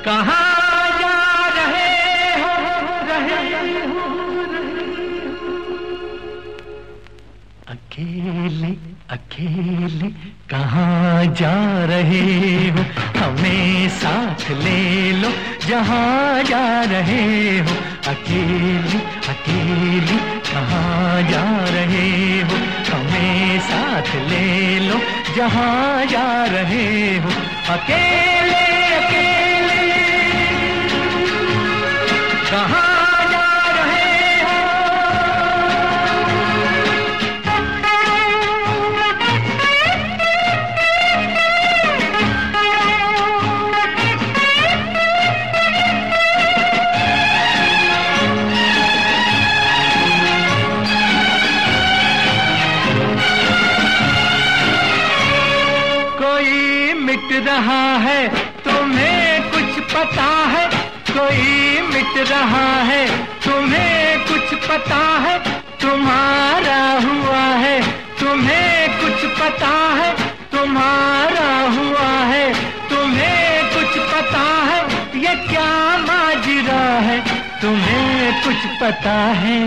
कहाँ जा रहे हो, रहे हो, अकेले अकेले कहाँ जा रहे हो, हमें साथ ले लो जहाँ जा रहे हो। अकेले अकेले कहाँ जा रहे हो, हमें साथ ले लो जहाँ जा रहे हो। अकेले अकेले कहाँ मिट रहा है, तुम्हें कुछ पता है? कोई मिट रहा है, तुम्हें कुछ पता है? तुम्हारा हुआ है, तुम्हें कुछ पता है? तुम्हारा हुआ है, तुम्हें कुछ पता है? ये क्या माजरा है, तुम्हें कुछ पता है?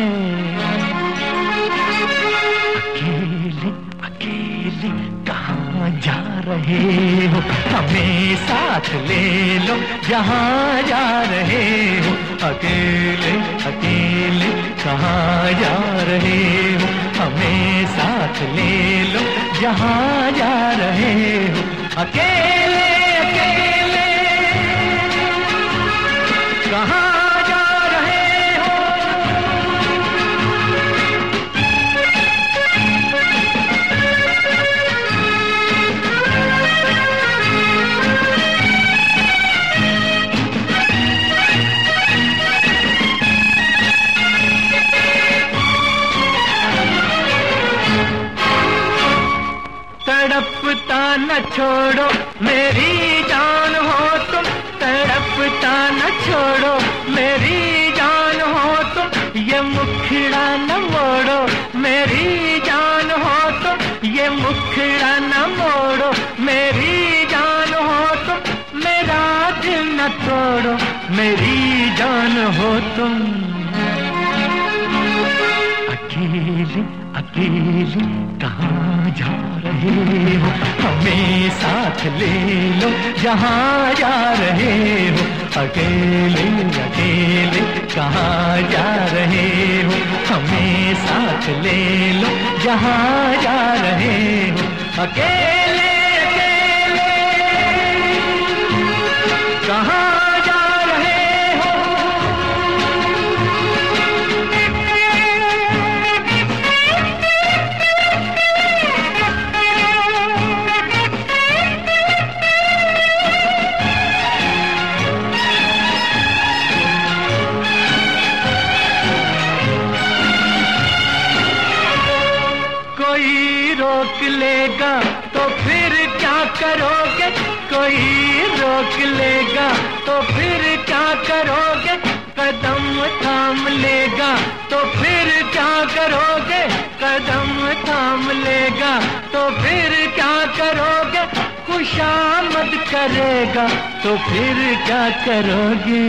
अकेले अकेले कहाँ जा रहे हो, हमें साथ ले लो जहाँ जा रहे हो। अकेले अकेले कहाँ जा रहे हो, हमें साथ ले लो जहाँ जा रहे हो। अकेले अकेले कहाँ तड़पता न छोड़ो मेरी जान हो तुम, तड़पता न छोड़ो मेरी जान हो तुम। ये मुखड़ा न मोड़ो मेरी जान हो तुम, ये मुखड़ा न मोड़ो मेरी जान हो तुम। मेरा दिल न तोड़ो मेरी जान हो तुम। अकेले अकेले कहाँ जा रहे हो, हमें साथ ले लो जहाँ जा रहे हो। अकेले अकेले कहाँ जा रहे हो, हमें साथ ले लो जहाँ जा रहे हो। अकेले अकेले कहाँ कोई रोक लेगा तो फिर क्या करोगे, कोई रोक लेगा तो फिर क्या करोगे? कदम थाम लेगा तो फिर क्या करोगे? कदम थाम लेगा तो फिर क्या करोगे? खुशामद करेगा तो फिर क्या करोगे?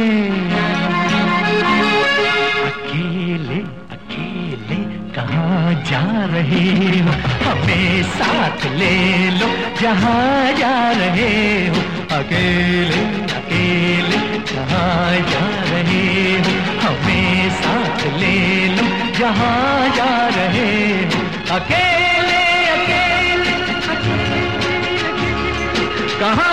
अकेले अकेले कहाँ जा रहे हो, हमें साथ ले लो जहाँ जा रहे हो। अकेले अकेले कहाँ जा रहे हो, हमें साथ ले लो जहाँ जा रहे हो। अकेले अकेले कहाँ